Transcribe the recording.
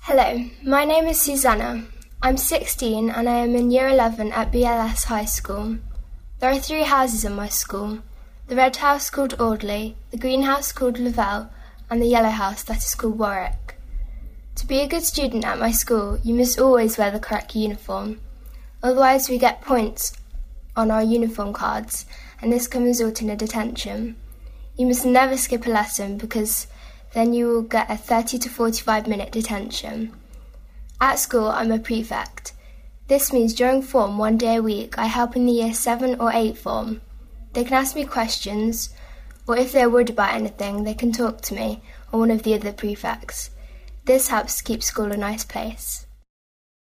Hello, my name is Susanna. I'm 16 and I am in Year 11 at BLS High School. There are 3 houses in my school. The red house called Audley, the green house called Lavelle, and the yellow house that is called Warwick. To be a good student at my school, you must always wear the correct uniform. Otherwise we get points on our uniform cards, and this can result in a detention. You must never skip a lesson because then you will get a 30 to 45 minute detention. At school, I'm a prefect. This means during form 1 day a week, I help in the year 7 or 8 form. They can ask me questions, or if they're worried about anything, they can talk to me or one of the other prefects. This helps keep school a nice place.